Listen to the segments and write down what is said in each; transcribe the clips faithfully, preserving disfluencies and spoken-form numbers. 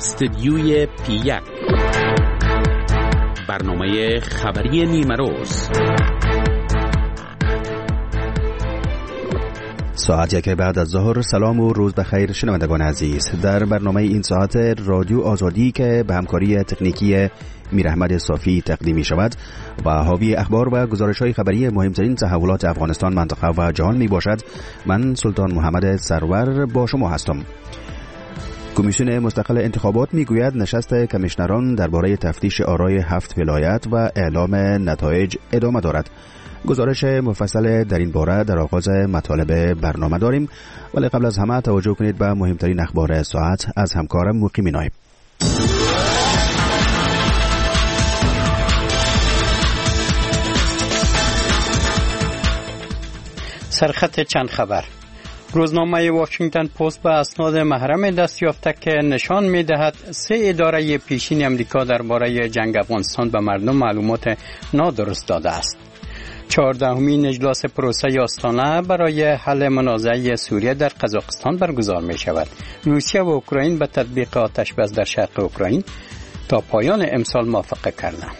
استدیوی پی یک، برنامه خبری نیمه روز. ساعت یک بعد از ظهر. سلام و روز بخیر شنوندگان عزیز. در برنامه این ساعت رادیو آزادی که به همکاری تکنیکی میر احمد صافی تقدیم می شود و حاوی اخبار و گزارش‌های خبری مهمترین تحولات افغانستان، منطقه و جهان می باشد، من سلطان محمد سرور با شما هستم. کمیسیون مستقل انتخابات میگوید نشست کمیشنران درباره تفتیش آرای هفت ولایت و اعلام نتایج ادامه دارد. گزارش مفصل در این باره در آغاز مطالب برنامه داریم، ولی قبل از همه توجه کنید به مهمترین اخبار ساعت از همکارم مقیم نایب. سرخط چند خبر. روزنامه واشنگتن پست به اسناد محرم دست یافته که نشان می‌دهد سه اداره پیشین امریکا درباره جنگ افغانستان به مردم معلومات نادرست داده است. چهاردهمین اجلاس پروسه آستانه برای حل منازعه سوریه در قزاقستان برگزار می شود. روسیه و اوکراین به تطبیق آتش بس در شرق اوکراین تا پایان امسال موافقه کردند.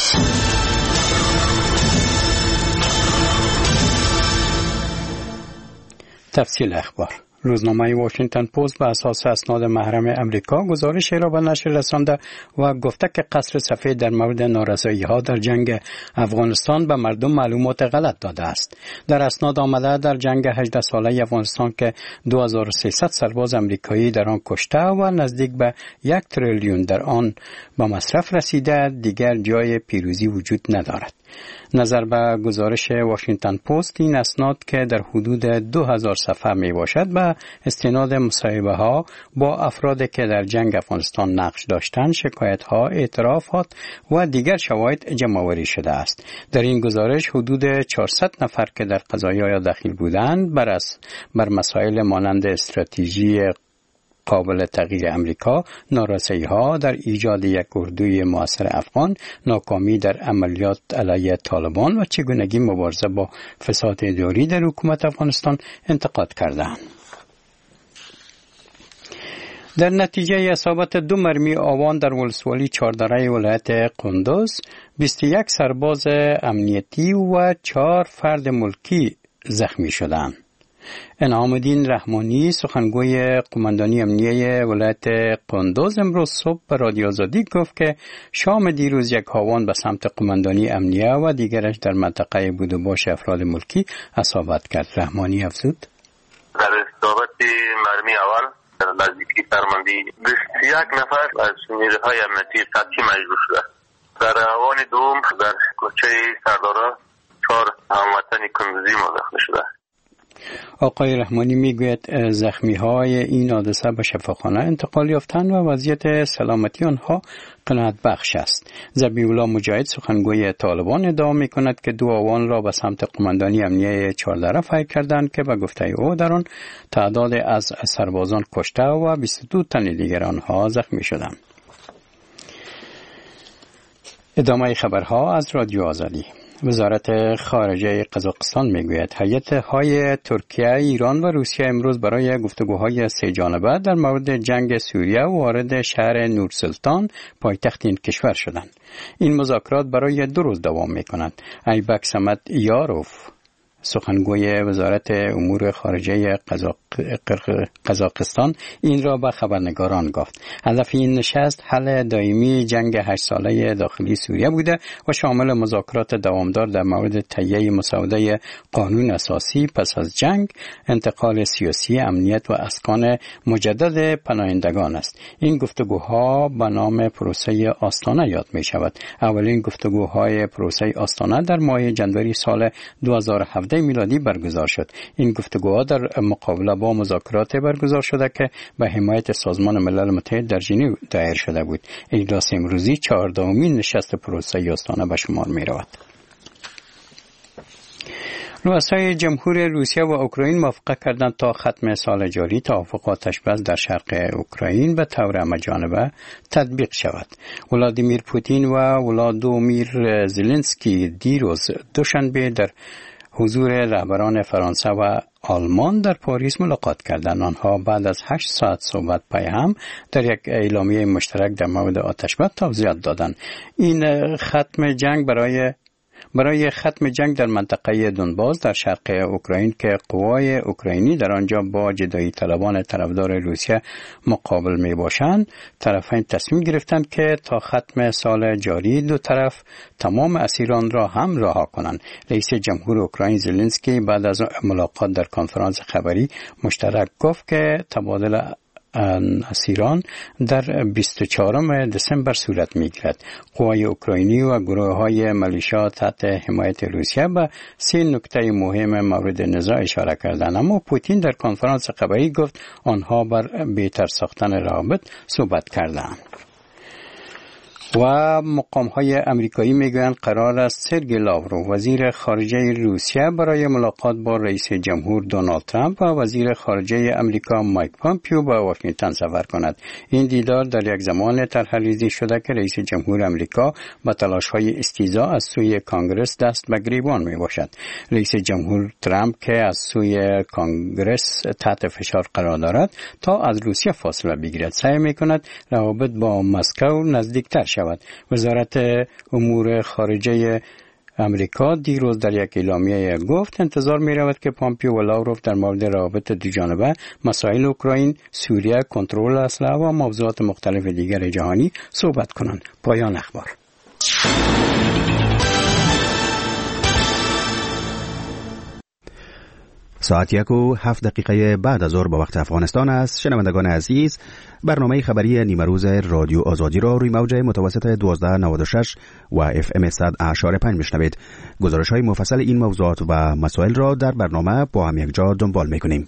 تفصیل اخبار. روزنامه واشنگتن پست به اساس اسناد محرم امریکا گزارشی را به نشر رسانده و گفته که قصر سفید در مورد نارسایی‌ها در جنگ افغانستان به مردم معلومات غلط داده است. در اسناد آمده در جنگ هجده ساله افغانستان که دو هزار و سیصد سرباز امریکایی در آن کشته و نزدیک به یک تریلیون در آن به مصرف رسیده، دیگر جای پیروزی وجود ندارد. نظر به گزارش واشنگتن پست، این اسناد که در حدود دو هزار صفحه می باشد به استناد مصاحبه ها با افرادی که در جنگ افغانستان نقش داشتند، شکایت ها، اعترافات و دیگر شواهد جمع‌آوری شده است. در این گزارش حدود چهارصد نفر که در قضایا دخیل بودند بر از بر مسائل مانند استراتژی قابل تغییر امریکا، نارسایی‌ها در ایجاد یک اردوی مؤثر افغان، ناکامی در عملیات علیه طالبان و چگونگی مبارزه با فساد اداری در حکومت افغانستان انتقاد کردند. در نتیجه اصابت دو مرمی آوان در ولسوالی چهاردره ولایت قندوز، بیست و یک سرباز امنیتی و چهار فرد ملکی زخمی شدند. انعام الدین رحمانی، سخنگوی قماندانی امنیه ولایت قندوز، امروز صبح به رادیو آزادی گفت که شام دیروز یک هاوان به سمت قماندانی امنیه و دیگرش در منطقه بود و باش افراد ملکی اصابت کرد. رحمانی افزود: در اصابت مرمی اول در نزدیکی فرماندهی بیست و یک نفر از نیروهای امنیتی قطعی مجروح شده. در هاوان دوم در کوچه سردارا چهار هموطن قندوزی مزخم شده. آقای رحمانی میگوید زخمی های این حادثه به شفاخانه انتقال یافتند و وضعیت سلامتی آنها قناعت بخش است. ذبیح الله مجاهد، سخنگوی طالبان، ادعا می کند که دو آوان را به سمت قماندانی امنیه چهاردره فکر کردند که به گفته او در آن تعداد از سربازان کشته و بیست و دو تن دیگر آنها زخمی شدند. ادامه خبرها از رادیو آزادی. وزارت خارجه قزاقستان میگوید هیئت‌های ترکیه، ایران و روسیه امروز برای گفتگوهای سه جانبه در مورد جنگ سوریه وارد شهر نورسلطان، پایتخت این کشور شدند. این مذاکرات برای دو روز دوام می‌کنند. ایبک سمت یاروف، سخنگوی وزارت امور خارجه قزاق... قزاقستان، این را به خبرنگاران گفت. هدف این نشست حل دائمی جنگ هشت ساله داخلی سوریه بوده و شامل مذاکرات دوامدار در مورد تهیه مسوده قانون اساسی پس از جنگ، انتقال سیاسی، امنیت و اسکان مجدد پناهندگان است. این گفتگوها به نام پروسه آستانه یاد می شود. اولین گفتگوهای پروسه آستانه در ماه جنوری سال دو هزار و هفده میلادی برگزار شد. این گفتگوها در مقابله با مذاکرات برگزار شده که به حمایت سازمان ملل متحد در ژنو دایر شده بود. اجلاس امروزی چهاردهمین نشست پروسه آستانه به شمار می رود. رؤسای جمهور روسیه و اوکراین موافقت کردند تا ختم سال جاری توافق آتش بس در شرق اوکراین به طور همه‌جانبه تطبیق شود. ولادیمیر پوتین و ولادیمیر زلنسکی دیروز دوشنبه در حضور رهبران فرانسه و آلمان در پاریس ملاقات کردند. آنها بعد از هشت ساعت صحبت پای هم در یک اعلامیه مشترک در مورد آتشبس توضیحات دادند. این ختم جنگ برای برای ختم جنگ در منطقه دونباس در شرق اوکراین که قوای اوکراینی در آنجا با جدایی طلبان طرفدار روسیه مقابل می باشند، طرفین تصمیم گرفتند که تا ختم سال جاری دو طرف تمام اسیران را هم رها کنند. رئیس جمهور اوکراین زلنسکی بعد از ملاقات در کنفرانس خبری مشترک گفت که تبادل اسیران در بیست و چهارم دسامبر صورت می‌گیرد. قوای اوکراینی و گروه‌های میلیشیا تحت حمایت روسیه به سه نکته مهم مورد نزاع اشاره کردند، اما پوتین در کنفرانس خبری گفت آنها بر بهتر ساختن روابط صحبت کردند. و مقام‌های امریکایی میگویند قرار است سرگئی لاوروف وزیر خارجه روسیه برای ملاقات با رئیس جمهور دونالد ترامپ و وزیر خارجه امریکا مایک پامپیو به واشنگتن سفر کند. این دیدار در یک زمان طرح‌ریزی شده که رئیس جمهور امریکا با تلاش‌های استیضاح از سوی کانگرس دست به گریبان میباشد. رئیس جمهور ترامپ که از سوی کانگرس تحت فشار قرار دارد تا از روسیه فاصله بگیرد سعی میکند روابط با مسکو نزدیکتر شود. وزارت امور خارجه امریکا دیروز در یک اعلامیه گفت انتظار می رود که پامپیو و لاوروف در مورد روابط دوجانبه، مسائل اوکراین، سوریه، کنترل اسلحه و موضوعات مختلف دیگر جهانی صحبت کنند. پایان اخبار. ساعت یک و هفت دقیقه بعد از ظهر به وقت افغانستان است. شنوندگان عزیز، برنامه خبری نیمه روز رادیو آزادی را روی موج متوسط دوازده نود و شش و اف ام صد اشاره پنج میشنوید. گزارش های مفصل این موضوعات و مسائل را در برنامه با هم یک جا دنبال میکنیم.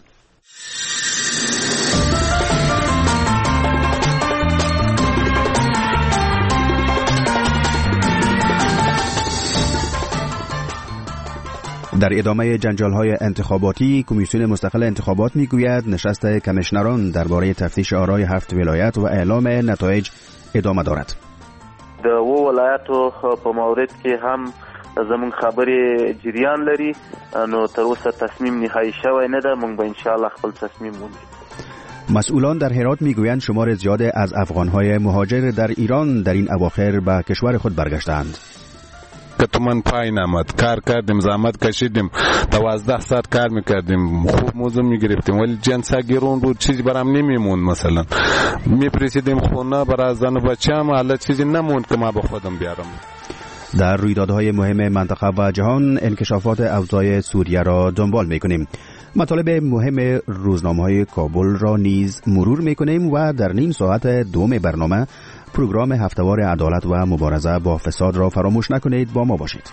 در ادامه جنجال‌های انتخاباتی، کمیسیون مستقل انتخابات میگوید نشست کمیشنران درباره تفتیش آرای هفت ولایت و اعلام نتایج ادامه دارد. د و ولایتو په مورد کې هم زمون خبرې جریان لري، نو تر اوسه تصمیم نهایی شوی نه ده. مونږ به ان شاء الله خپل تصمیم ومنو. مسئولان در هرات میگویند شمار زیاد از افغان‌های مهاجر در ایران در این اواخر به کشور خود برگشتند. که تو من پای نمد کار کردیم، زحمت کشیدیم، دوازده ساعت کار میکردیم، خوب موضوع میگرفتیم، ولی جنسا گیرون بود، چیزی برام نمیموند. مثلا میپرسیدیم خونه برای زن و بچه هم، حالا چیزی نموند که ما به خودم بیارم. در رویدادهای مهم منطقه و جهان انکشافات اوضاع سوریه را دنبال میکنیم. مطالب مهم روزنامه‌های کابل را نیز مرور میکنیم و در نیم ساعت دوم برنامه پروگرام هفته‌وار عدالت و مبارزه با فساد را فراموش نکنید. با ما باشید.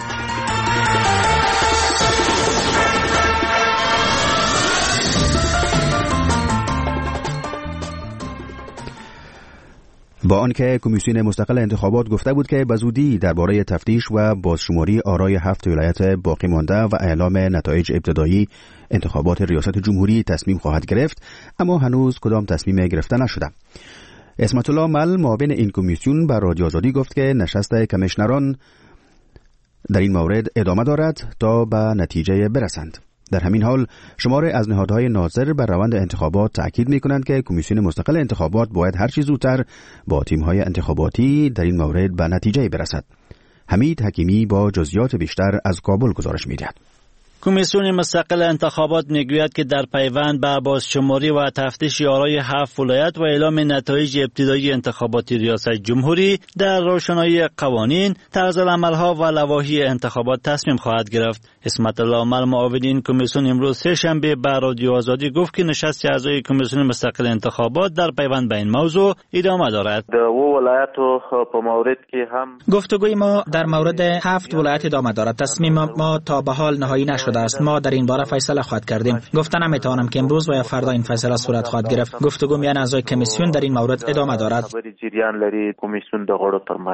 با آنکه کمیسیون مستقل انتخابات گفته بود که به زودی درباره تفتیش و بازشماری آرای هفت ولایت باقی مانده و اعلام نتایج ابتدایی انتخابات ریاست جمهوری تصمیم خواهد گرفت، اما هنوز کدام تصمیم گرفته نشده. اسمت الله مل معاون این کمیسیون به رادیو آزادی گفت که نشست کمیشنران در این مورد ادامه دارد تا به نتیجه برسند. در همین حال شمار از نهادهای ناظر بر روند انتخابات تأکید می‌کنند که کمیسیون مستقل انتخابات باید هر چه زودتر با تیم‌های انتخاباتی در این مورد به نتیجه برسد. حمید حکیمی با جزئیات بیشتر از کابل گزارش می‌دهد. کمیسیون مستقل انتخابات میگوید که در پیوند به بازشماری و تفتیش آرای هفت ولایت و اعلام نتایج ابتدایی انتخابات ریاست جمهوری در روشنایی قوانین، طرز العمل‌ها و لوایح انتخابات تصمیم خواهد گرفت. اسمت الله مل معاون این کمیسیون امروز سه شنبه به رادیو آزادی گفت که نشست اعضای کمیسیون مستقل انتخابات در پیوند به این موضوع ادامه دارد. د و ولایتو په مورد کې هم گفتگوی ما در مورد هفت ولایت ادامه دارد. تصمیم ما تا به حال نهایی نشده است. ما در این باره فیصله خواهد کردیم. گفتن نمیتوانم که امروز و یا فردا این فیصله صورت خواهد گرفت. گفتگو میان اعضای کمیسیون در این مورد ادامه دارد.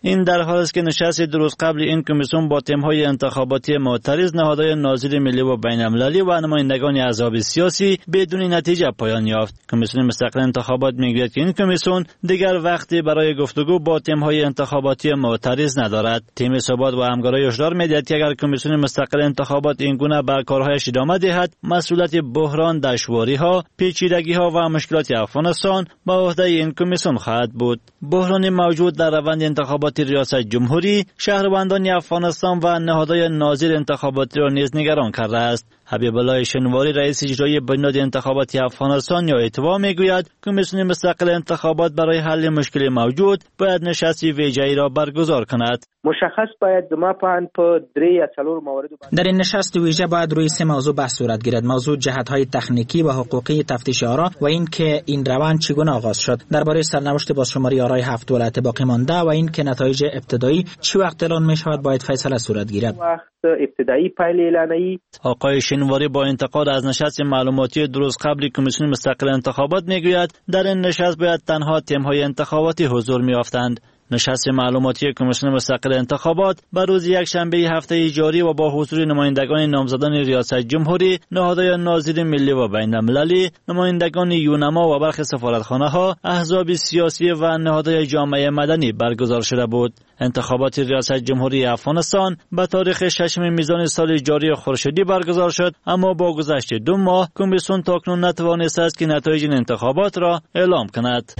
این در حالی است که نشست درست قبل این کمیسیون با تیم‌های انتخاباتی معترض، نهادهای ناظر ملی و بین‌المللی و نمایندگان احزاب سیاسی بدون نتیجه پایان یافت. کمیسیون مستقل انتخابات میگوید که این کمیسیون دیگر وقتی برای گفتگو با تیم‌های انتخاباتی معترض ندارد. تیم ثبات و همکارای هشدار می‌دهد که اگر کمیسیون مستقل انتخابات این گونه بر کارهایش ادامه دهد، مسئولیت بحران، دشواری‌ها، پیچیدگی‌ها و مشکلات افغانستان به عهده این کمیسیون خواهد بود. بحران موجود در روند انتخابات ریاست جمهوری شهروندان افغانستان و نهادهای ناظر انتخاباتی را نیز نگران کرده است. حبیب الله شنواری رئیس اجرایی بنیاد انتخاباتی افغانستان یا اتوا میگوید کمیسیون مستقل انتخابات برای حل مشکل موجود باید نشست ویژه‌ای را برگزار کند. مشخص باید دما پان په درې یا څلور موارد در این نشست ویژه باید روی سه موضوع بحث صورت گیرد: موضوع جهت‌های تکنیکی و حقوقی تفتیش آرا و این که این روند چگونه آغاز شد، درباره سرنوشت بازشماری آرای هفت ولایت باقی مانده و این که نتایج ابتدایی چه وقت اعلان می‌شود باید فیصله صورت گیرد. ابتدایی پایل اعلانی. آقای شنواری با انتقاد از نشست معلوماتی درست قبل کمیسیون مستقل انتخابات میگوید در این نشست باید تنها تیم‌های انتخاباتی حضور می‌یافتند. نشست معلوماتی کمیسیون مستقل انتخابات بر روز یکشنبه هفته جاری و با حضور نمایندگان نامزدان ریاست جمهوری، نهادهای ناظر ملی و بین‌المللی، نمایندگان یونما و برخی سفارتخانه‌ها، احزاب سیاسی و نهادهای جامعه مدنی برگزار شده بود. انتخابات ریاست جمهوری افغانستان به تاریخ ششم میزان سال جاری خورشیدی برگزار شد، اما با گذشت دو ماه کمیسیون تاکنون نتوانسته است که نتایج این انتخابات را اعلام کند.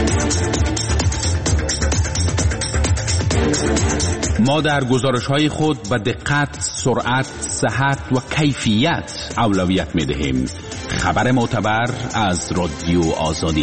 ما در گزارش‌های خود به دقت، سرعت، صحت و کیفیت اولویت می‌دهیم. خبر معتبر از رادیو آزادی.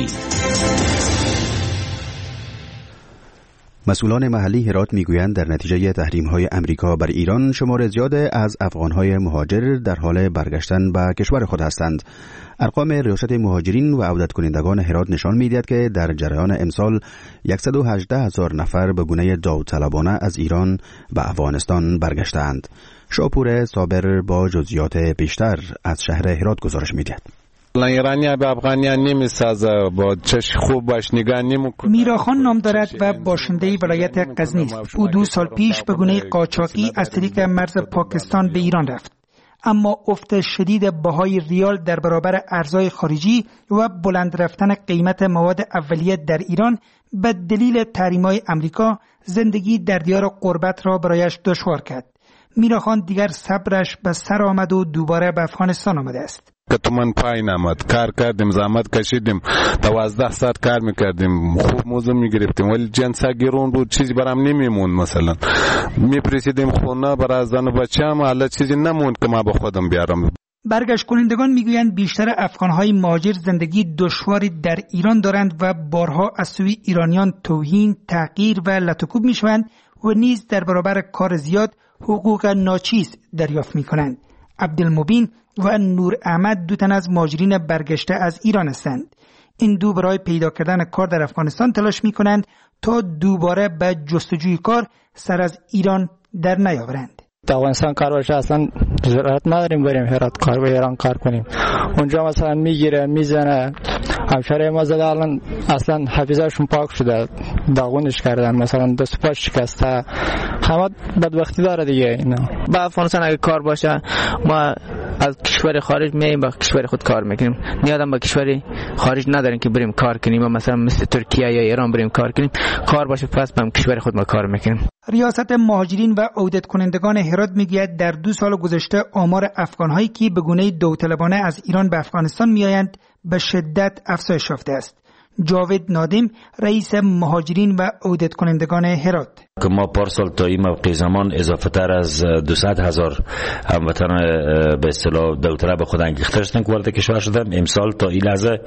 مسئولان محلی هرات میگویند در نتیجه تحریم‌های امریکا بر ایران شمار زیاد از افغان‌های مهاجر در حال برگشتن به کشور خود هستند. ارقام ریاست مهاجرین و عودت کنندگان هرات نشان می‌دهد که در جریان امسال صد و هجده هزار نفر به گونه داوطلبانه از ایران به افغانستان برگشتند. شاپور صابر با جزئیات بیشتر از شهر هرات گزارش می‌دهد. ایرانی به افغانیان نمیسازه، با چش خوب باش نگاه نمیکنه. میراخان نام دارد و باشنده ولایت غزنی است. او دو سال پیش به گونه قاچاقی از طریق مرز پاکستان به ایران رفت، اما افت شدید بهای ریال در برابر ارزهای خارجی و بلند رفتن قیمت مواد اولیه در ایران به دلیل تحریم‌های امریکا زندگی در دیار غربت را برایش دشوار کرد. میراخان دیگر صبرش به سر آمد و دوباره به افغانستان آمده است. که تو من پای نمد کار کردیم، زحمت کشیدیم، دوازده ساعت کار میکردیم، خوب موضوع میگرفتیم، ولی جنسا گرون بود، چیزی برام نمیموند. مثلا میپرسیدیم خونه برای زن و بچه هم، حالا چیزی نموند که ما با خودم بیارم. برگشت کنندگان میگویند بیشتر افغانهای مهاجر زندگی دشواری در ایران دارند و بارها از سوی ایرانیان توهین، تحقیر و لطوکوب میشوند و نیز در برابر کار زیاد حقوق ناچیز دریافت میکنند. عبدالمبین و نور احمد دو تن از مهاجرین برگشته از ایران هستند. این دو برای پیدا کردن کار در افغانستان تلاش می کنند تا دوباره به جستجوی کار سر از ایران در نیاورند. در افغانستان کار باشه اصلا ضرورت نداریم بریم هرات کار به ایران کار کنیم. اونجا مثلا میگیره میزنه. همشهری ما زده الان اصلا حفیظهشون پاک شده، داغونش کردن، مثلا دست پاش شکسته، همه بدبختی داره دیگه. اینا با افغانستان اگه کار باشه ما از کشور خارج میایم با کشور خود کار میکنیم، نیازم با کشور خارج نداریم که بریم کار کنیم، مثلا مثل ترکیه یا ایران بریم کار کنیم. کار باشه پس با کشور خود ما کار میکنیم. ریاست مهاجرین و عودت کنندگان هرات میگوید در دو سال گذشته آمار افغانهایی که به گونه داوطلبانه از ایران به افغانستان میآیند به شدت افزایش یافته است. جاوید نادم رئیس مهاجرین و عودت کنندگان هرات: که ما پارسال تا این موقع زمان اضافه تر از دویست هزار هموطن به اصطلاح داوطلب خود انگیخته شدن که وارد کشور شدن. امسال تا این لحظه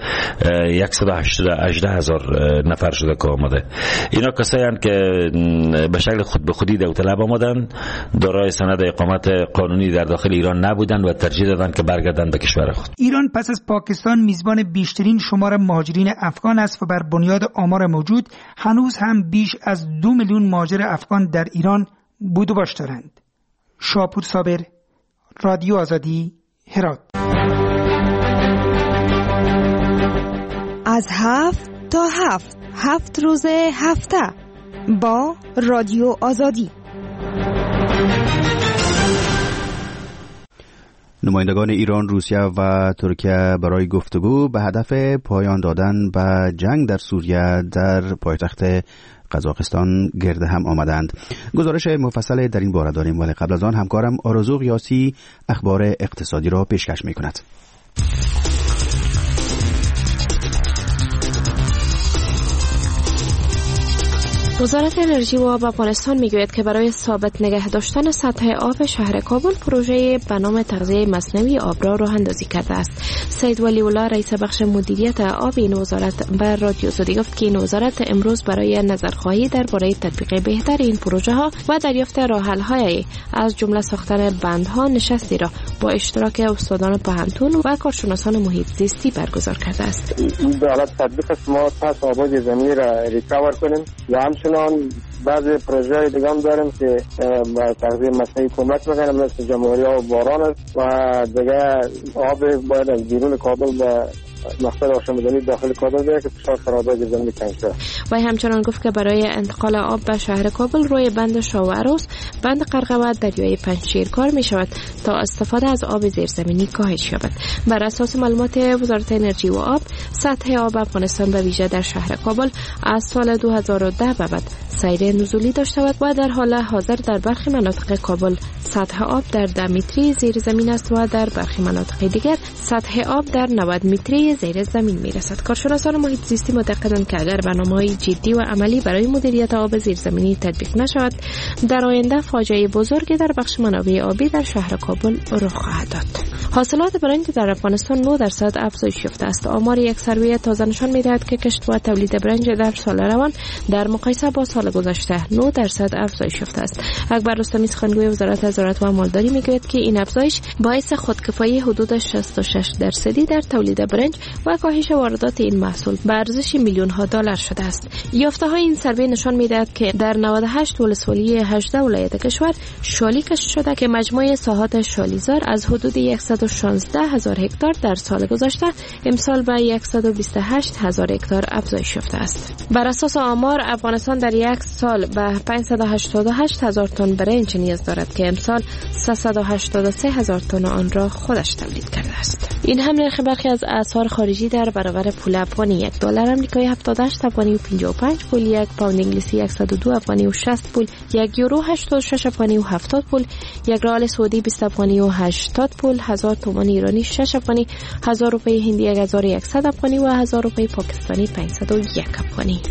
صد و هجده هزار نفر شده که آمده. اینا کسایی هستند که به شکل خود به خودی داوطلب آمدن، دارای سند اقامت قانونی در داخل ایران نبودند و ترجیح دادند که برگردند به کشور خود. ایران پس از پاکستان میزبان بیشترین شمار مهاجرین افغان است و بر بنیاد آمار موجود هنوز هم بیش از دو میلیون مهاجر افغان در ایران بود و باش دارند. شاپور صابر، رادیو آزادی، هرات. از هفت تا هفت هفت روز هفته با رادیو آزادی. نمایندگان ایران، روسیه و ترکیه برای گفتگو به هدف پایان دادن به جنگ در سوریه در پایتخت قزاقستان گرد هم آمدند. گزارش مفصل در این باره داریم، ولی قبل از آن همکارم آرزو قیاسی اخبار اقتصادی را پیشکش می‌کند. وزارت انرژی و آب افغانستان میگوید که برای ثابت نگه داشتن سطح آب شهر کابل پروژه به نام تغذیه مصنوعی آب را راه اندازی کرده است. سید ولی الله رئیس بخش مدیریت آب این وزارت بر رادیو آزادی گفت که این وزارت امروز برای نظرخواهی درباره تطبیق بهتر این پروژه ها و دریافت راه حل های از جمله ساختن بندها نشستی را با اشتراک استادان پهنتون و کارشناسان محیط زیستی برگزار کرده است. این به حالت تطبیق ما پس آباد زمین را ریکاور کنیم و همچنان بعضی پروژه دیگه هم داریم که با تغذیه مصنوعی کمک میکنه، مثل جمهوری ها و باران است و دیگه آب باید از بیرون کابل به مقصد آشامیدنی داخل کابل بیاید که فشار فرآباد زمین کم شود. و همچنان گفت که برای انتقال آب به شهر کابل روی بند شاه و عروس، بند قرقه و دریای پنجشیر کار می شود تا استفاده از آب زیرزمینی کاهش یابد. بر اساس معلومات وزارت انرژی و آب، سطح آب افغانستان به ویژه در شهر کابل از سال دو هزار و ده به بعد سیر نزولی داشته و در حال حاضر در برخی مناطق کابل سطح آب در ده متری زیر زمین است و در برخی مناطق دیگر سطح آب در نود متری زیر زمین می رسد. کارشناسان محیط زیستی معتقدند که اگر برنامه‌های جدی و عملی برای مدیریت آب زیرزمینی تطبیق نشود، در آینده فاجعه بزرگی در بخش منابع آبی در شهر کابل رخ خواهد داد. حاصلات برنج در افغانستان نه درصد افزایش یافته است. آمار یک سروی تازه نشان می‌دهد که کشت و تولید برنج در سال روان در مقایسه با سال گذشته نه درصد افزایش یافته است. اکبر رستمی سخنگوی وزارت زراعت و مالداری میگوید که این افزایش باعث خودکفایی حدود شصت و شش درصدی در تولید برنج و کاهش واردات این محصول به ارزش میلیون ها دلار شده است. یافته‌های این سروی نشان می‌دهد که در نود و هشت ولسوالی هجده ولایت کشور شالی کشت شده که مجموع ساحات شالیزار از حدود صد و شانزده هزار هکتار در سال گذشته امسال به صد و بیست و هشت هزار هکتار افزایش یافته است. بر اساس آمار، افغانستان در یک سال به پانصد و هشتاد و هشت هزار تن برنج نیاز دارد که امسال سیصد و هشتاد و سه هزار تن آن را خودش تولید کرده است. این هم نرخ برخی از اسعار خارجی در برابر پول افغانی: یک دلار آمریکایی هفتاد و هشت افغانی و پنجاه و پنج پول، یک پوند انگلیسی صد و دو افغانی و شصت پول، یک یورو هشتاد و شش افغانی و هفتاد پول، یک ریال سعودی بیست افغانی و هشتاد پول، هزار تومان ایرانی شش افغانی، هزار روپیه هندی یک هزار و صد افغانی و هزار روپیه پاکستانی پانصد و یک افغانی.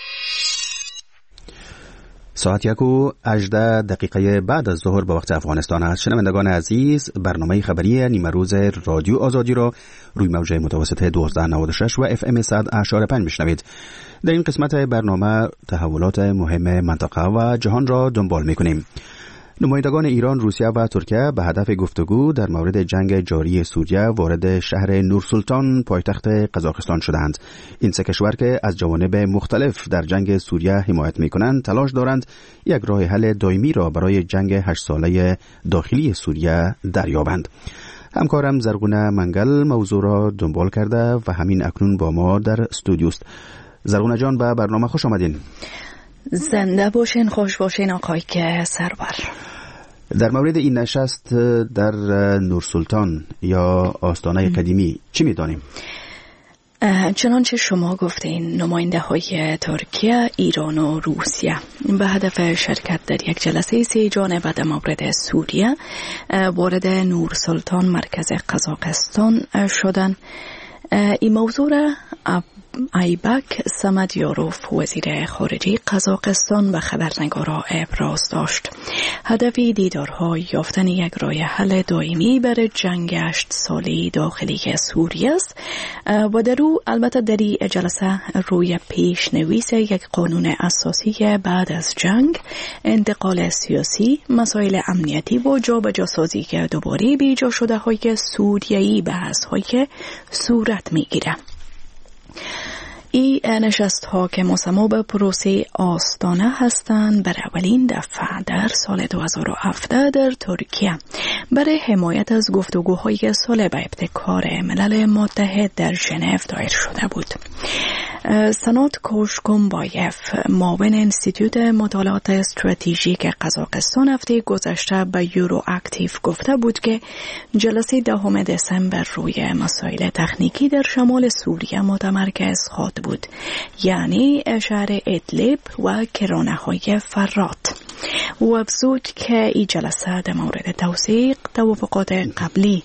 ساعت یک و هجده دقیقه بعد از ظهر به وقت افغانستان است. شنوندگان عزیز، برنامه خبری نیمه روز رادیو آزادی را روی موج متوسط دوازده نود و شش و اف ام صد اشاره پنج میشنوید. در این قسمت برنامه تحولات مهم منطقه و جهان را دنبال میکنیم. نمایندگان ایران، روسیه و ترکیه به هدف گفتگو در مورد جنگ جاری سوریه وارد شهر نورسلطان پایتخت قزاقستان شدند. این سه کشور که از جوانب مختلف در جنگ سوریه حمایت می‌کنند، تلاش دارند یک راه حل دائمی را برای جنگ هشت ساله داخلی سوریه دریابند. همکارم زرغونه منگل موضوع را دنبال کرده و همین اکنون با ما در استودیوست. زرغونه جان، به برنامه خوش آمدین. زنده باشین، خوش باشین آقای که سرور. در مورد این نشست در نورسلطان یا آستانه قدیمی چی می‌دانیم؟ چنانچه شما گفتین، نماینده های ترکیه، ایران و روسیه به هدف شرکت در یک جلسه سی جانبه در مورد سوریه وارد نورسلطان مرکز قزاقستان شدن. این موضوع را ایبک سمدیاروف وزیر خارجه قزاقستان و خبرنگارا ابراز داشت. هدفی دیدارها یافتن یک راه حل دائمی برای جنگ هشت ساله داخلی سوریه است و در او البته در این جلسه روی پیشنویس یک قانون اساسی بعد از جنگ، انتقال سیاسی، مسائل امنیتی و جابجاسازی که دوباره بیجا شده های سوریه‌ای بحث های صورت میگیره. این نشست ها که مسمى به پروسه آستانه هستند، بر اولین دفعه در سال دو هزار و هفده در ترکیه برای حمایت از گفتگوهای صلح به ابتکار ملل متحد در ژنو دایر شده بود. سنات کوشکومبایف معاون انستیتوت مطالعات استراتژیک قزاقستان هفته گذشته به یورو اکتیو گفته بود که جلسه دهم دسامبر روی مسائل تکنیکی در شمال سوریه متمرکز خواهد بود، یعنی شهر ادلب و کرانه‌های فرات. و افزود که این جلسه در مورد توثیق توافقات قبلی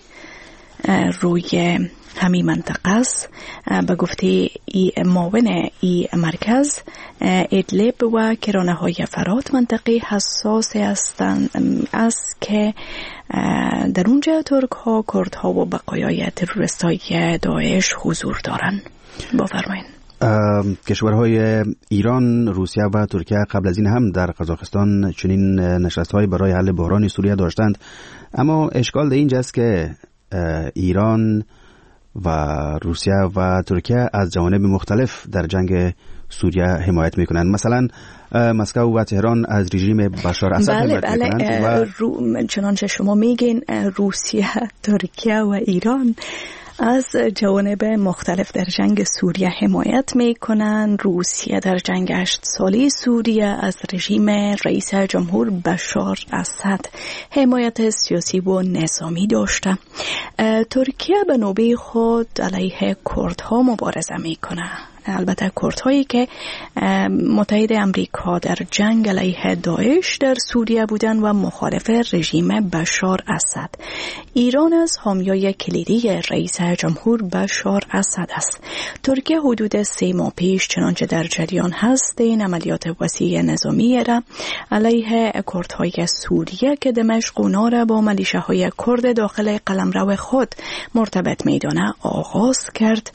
روی همین منطقه است. به گفته ای معاون ای مرکز، ادلب و کرانه‌های فرات منطقه حساس هستند است که در اونجا ترک ها، کرد ها و بقایای تروریست های داعش حضور دارند. بفرمایید. کشورهای ایران، روسیه و ترکیه قبل از این هم در قزاقستان چنین نشست‌های برای حل بحران سوریه داشتند، اما اشکال در اینجاست که ایران و روسیه و ترکیه از جوانب مختلف در جنگ سوریه حمایت میکنند. مثلا مسکو و تهران از رژیم بشار اسد حمایت بله میکنند بله. و رو... چنانچه شما میگین روسیه، ترکیه و ایران از جوانب مختلف در جنگ سوریه حمایت میکنند. روسیه در جنگ هشت ساله سوریه از رژیم رئیس جمهور بشار اسد حمایت سیاسی و نظامی داشته. ترکیه به نوبه خود علیه کردها مبارزه میکنه، البته کردهایی که متحد امریکا در جنگ علیه داعش در سوریه بودند و مخالف رژیم بشار اسد. ایران از حامیای کلیدی رئیس جمهور بشار اسد است. ترکیه حدود سه ماه پیش چنانچه در جریان هست این عملیات وسیع نظامی را علیه کردهای سوریه که دمشق اونا را با ملیشه‌های کرد داخل قلمرو خود مرتبط میدانه آغاز کرد.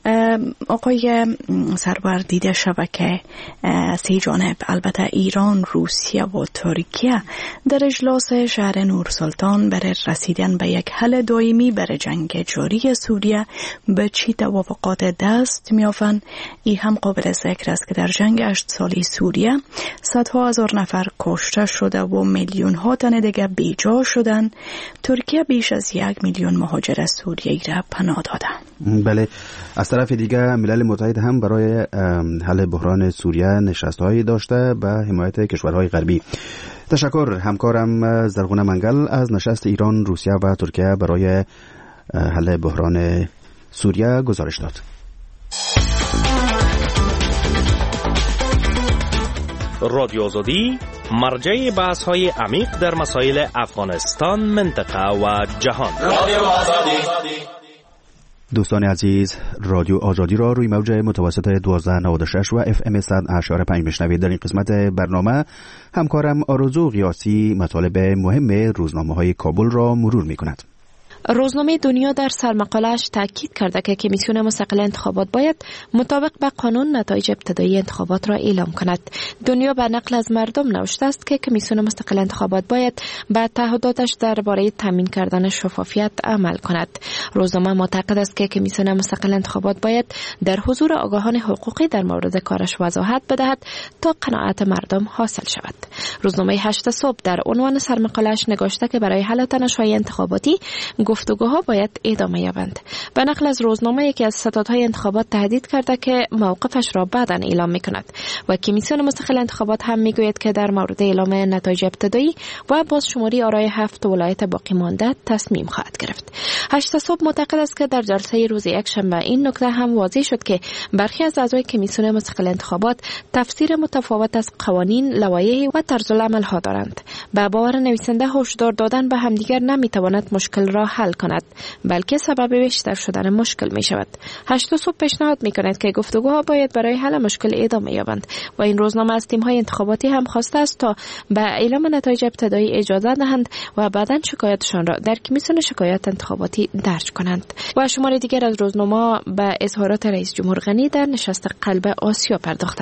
آقای سرور دیده شود که سه جانب البته ایران، روسیه و ترکیه در اجلاس شهر نورسلطان برای رسیدن به یک حل دائمی برای جنگ جاری سوریه به چی توافقات دست می‌یابند. این هم قابل ذکر است که در جنگ هشت ساله سوریه صدها هزار نفر کشته شده و میلیون ها تن دیگه بیجا شدند. ترکیه بیش از یک میلیون مهاجر سوریه‌ای را پناه داده. بله، از طرف دیگه ملل متحد هم برای حل بحران سوریه نشست‌هایی داشته به حمایت کشورهای غربی. تشکر همکارم زرغونه منگل از نشست ایران، روسیه و ترکیه برای حل بحران سوریه گزارش داد. رادیو آزادی مرجع بحث‌های عمیق در مسائل افغانستان، منطقه و جهان. رادیو آزادی. دوستان عزیز، رادیو آزادی را روی موج متوسط دوازده نود و شش و اف ام صد و هشت و پنج میشنوید. در این قسمت برنامه همکارم آرزو قیاسی مطالب مهم روزنامه‌های کابل را مرور می‌کند. روزنامه دنیا در سرمقاله‌اش تاکید کرده که کمیسیون مستقل انتخابات باید مطابق به قانون نتایج ابتدایی انتخابات را اعلام کند. دنیا به نقل از مردم نوشته است که کمیسیون مستقل انتخابات باید به تعهداتش درباره تامین کردن شفافیت عمل کند. روزنامه معتقد است که کمیسیون مستقل انتخابات باید در حضور آگاهان حقوقی در مورد کارش وضاحت بدهد تا قناعت مردم حاصل شود. روزنامه هشت صبح در عنوان سرمقاله‌اش نگاشته که برای حل تنش‌های انتخاباتی گفتگوها باید ادامه یابند. به نقل از روزنامه یکی از ستادهای انتخابات تهدید کرده که موقفش را بعداً اعلام می‌کند و کمیسیون مستقل انتخابات هم میگوید که در مورد اعلام نتایج ابتدایی و بازشماری آرای هفت ولایت باقی مانده تصمیم خواهد گرفت. هشت صبح معتقد است که در جلسه روز یکشنبه این نکته هم واضح شد که برخی از اعضای کمیسیون مستقل انتخابات تفسیر متفاوت از قوانین، لوایح و طرزالعمل ها دارند. به باور نویسنده هشدار دادن به همدیگر نمیتواند مشکل را حل کند، بلکه سبب بیشتر شدن مشکل می شود. هشت صبح پیشنهاد می کند که گفتگوها باید برای حل مشکل ادامه یابند و این روزنامه از تیم‌های انتخاباتی هم خواسته است تا به اعلام نتایج ابتدایی اجازه دهند و بعداً شکایتشان را در کمیسیون شکایات انتخاباتی درج کنند. و شمار دیگر از روزنامه‌ها به اظهارات رئیس جمهور غنی در نشست قلب آسیا پرداختند.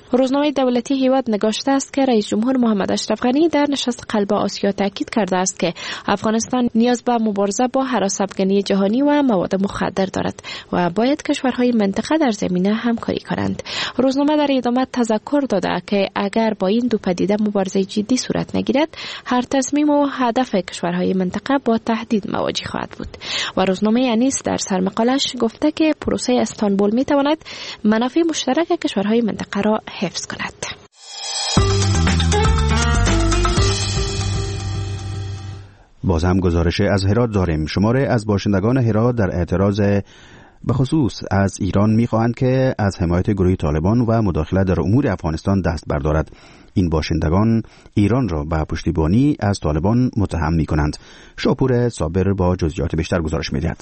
روزنامه دولتی هیواد نگاشته است که رئیس جمهور محمد اشرف غنی در نشست قلب آسیا تاکید کرده است که افغانستان نیاز به مبارزه با هراس افغانی جهانی و مواد مخدر دارد و باید کشورهای منطقه در زمینه همکاری کنند. روزنامه در ادامه تذکر داده که اگر با این دو پدیده مبارزه جدی صورت نگیرد، هر تصمیم و هدف کشورهای منطقه با تهدید مواجه خواهد بود. و روزنامه انیس در سرمقالش گفته که پروسه استانبول می تواند منافع مشترک کشورهای منطقه را حفظ کند. باز هم گزارش از هرات داریم. شماره از باشندگان هرات در اعتراض به خصوص از ایران می‌خواهند که از حمایت گروه طالبان و مداخله در امور افغانستان دست بردارد. این باشندگان ایران را به پشتیبانی از طالبان متهم می‌کنند. شاپور صابر با جزئیات بیشتر گزارش می‌دهد.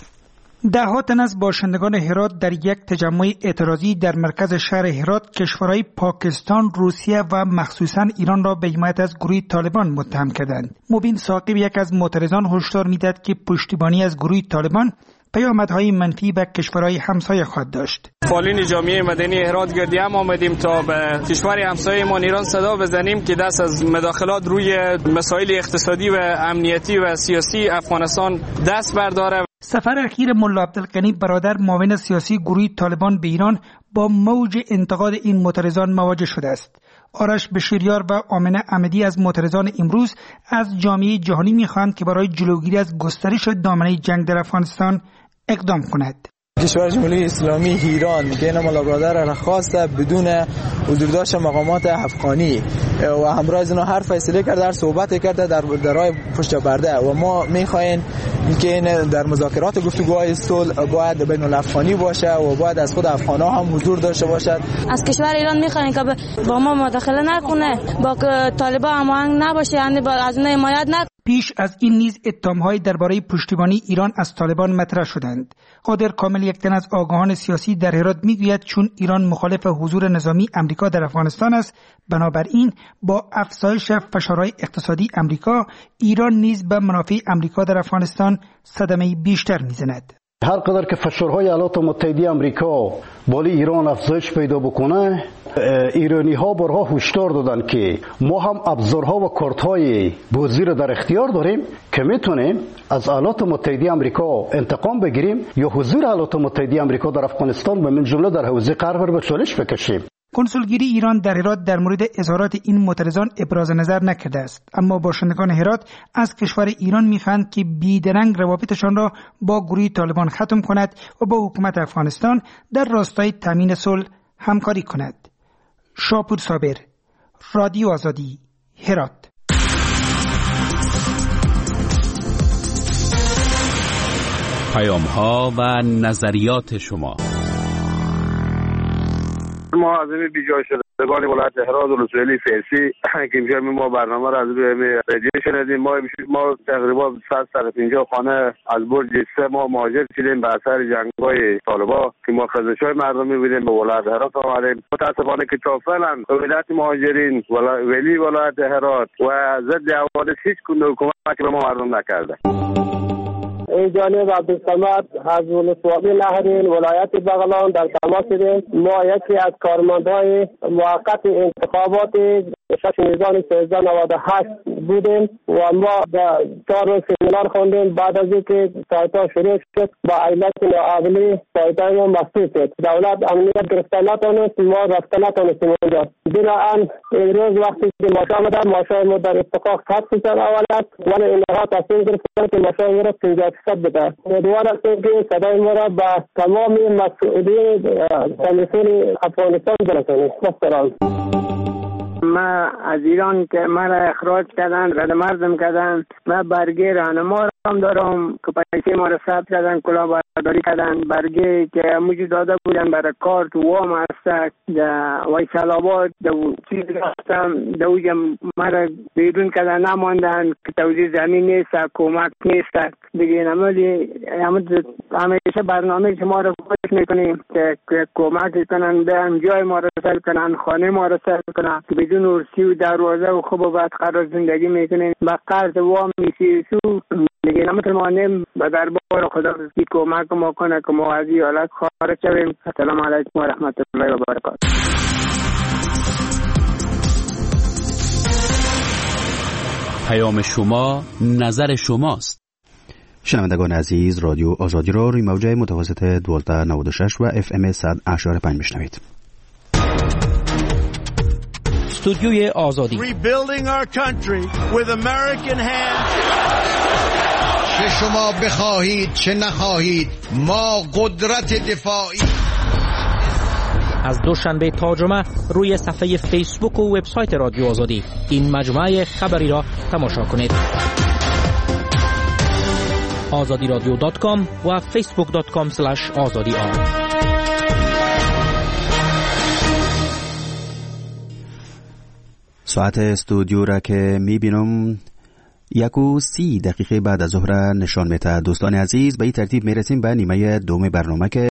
ده تن از باشندگان هرات در یک تجمع اعتراضی در مرکز شهر هرات کشورهای پاکستان، روسیه و مخصوصاً ایران را به حمایت از گروه طالبان متهم کردند. مبین ثاقب یک از معترضان هشدار می‌داد که پشتیبانی از گروه طالبان پیامدهای منفی به کشورهای همسایه خواهد داشت. فعالین جامعه مدنی هرات گردی هم آمدیم تا به کشور همسایه ما ایران صدا بزنیم که دست از مداخلات روی مسائل اقتصادی و امنیتی و سیاسی افغانستان دست برداره. سفر اخیر ملا عبدالغنی برادر معاون سیاسی گروه طالبان به ایران با موج انتقاد این معترضان مواجه شده است. آرش بشیریار و آمنه احمدی از معترضان امروز از جامعه جهانی می‌خواهند که برای جلوگیری از گسترش دامنه جنگ در افغانستان اقدام کند. کشور جمهوری اسلامی ایران که این ملا برادر را خواسته بدون حضور داشت مقامات افغانی و همراه از اینا هر فیصله کرده، در صحبت کرده در درای پشت پرده و ما می‌خوایم که این در مذاکرات گفتگوهای صلح باید بین الافغانی باشه و باید از خود افغان‌ها هم حضور داشته باشد. از کشور ایران می‌خوایم که با ما مداخله نکنه، با طالبان هماهنگ نباشه، یعنی با از اونها حمایت نکنه. پیش از این نیز اتهام‌های درباره پشتیبانی ایران از طالبان مطرح شدند. قادر کامل یک تن از آگاهان سیاسی در هرات میگوید چون ایران مخالف حضور نظامی امریکا در افغانستان است، بنابراین با افزایش فشارهای اقتصادی امریکا، ایران نیز به منافع امریکا در افغانستان صدمه بیشتر میزند. هر قدر که فشارهای ایالات متحده آمریکا بالای ایران افزایش پیدا بکنه، ایرانی ها بارها هشدار دادن که ما هم ابزارها و کارت‌های بازی را در اختیار داریم که میتونیم از ایالات متحده آمریکا انتقام بگیریم یا حضور ایالات متحده آمریکا در افغانستان و من جمله در حوزه غرب به چالش بکشیم. کنسولگری ایران در هرات در مورد اظهارات این معترضان ابراز نظر نکرده است، اما باشندگان هرات از کشور ایران می‌خواهند که بیدرنگ روابطشان را با گروه طالبان ختم کند و با حکومت افغانستان در راستای تامین صلح همکاری کند. شاپور صابر، رادیو آزادی، هرات. پیام‌ها و نظریات شما. ما از این بیجای شدگان ولایت هرات و رسولی فارسی که اینجا ما برنامه را از روی رادیو شنیدیم. ما ما تقریبا صد تا پنجاه خانه از برج سه ما مهاجر شدیم به اثر جنگ‌های طالبان که ما خزش‌های مردمی بودیم به ولایت هرات آمدیم. متأسفانه که تا فعلا ولایت مهاجرین ولی ولایت هرات و ضد حوادث هیچ گونه حکومتی به ما مردم نکرده. این جانب عبدالصمد از ولسوالی نهرین ولایت بغلان در تماس شدیم. ما یکی از کارمندهای موقت انتخابات شش میزان سیزده نود و هشت بودیم و ما چهار روز سمینار خوندیم. بعد از اینکه سایت‌ها شروع شد با علت ناعقلی سایت‌های ما مفتوح شد. دولت امنیت گرفته نتونست، ما رفته نتونستیم اونجا. بنابراین امروز وقتی که ماشا آمدن ماشای ما در اتفاق صد فیصد اول است، ولی اینها تصمیم گرفتن که ماشای ما را پنجاه فیصد بده. امیدوار هستیم که صدای ما را به تمام مسئولین کمیسیون افغانستان برسانیم. مستران ما از ایران که مرا اخراج کردن، رد مردم کردن و برگه راهنما هم دارم که پیسه ما را ثبت کردن، کلاهبرداری کردن، برگه که موجود داده بودن برای کارت وام هست در ویسال آباد چیز رفتم دوجه مرا بیرون کردن نماندن که توزیع زمین نیست، کمک نیست دیگه. نمالی همیشه برنامه شما را خوش میکنیم که کمک کنن به جای ما را سر کنن، خانه ما را سر کنن که بدون ارسی و دروازه و خوب و بد قرار زندگی میکنیم. با قرض وام میسی سو دیگه نمیتونیم به دربار خدا که کمک ما کنه که ما از این حالت خارج شویم. السلام علیکم و رحمت الله و برکاته. پیام شما نظر شماست. شنوندگان عزیز، رادیو آزادی را روی موج متوسط دوازده نود و شش و اف ام صد و اشاره پنج میشنوید. استودیوی آزادی. Rebuilding our country with American hands. چه شما بخواهید چه نخواهید ما قدرت دفاعی. از دوشنبه تا جمعه روی صفحه فیسبوک و وبسایت رادیو آزادی این مجموعه خبری را تماشا کنید. آزادی رادیو دات کام و فیسبوک دات کام اسلش آزادی آر. ساعت استودیو را که میبینم یک و سی دقیقه بعد از ظهر نشان میده. دوستان عزیز، به این ترتیب میرسیم به نیمه دوم برنامه که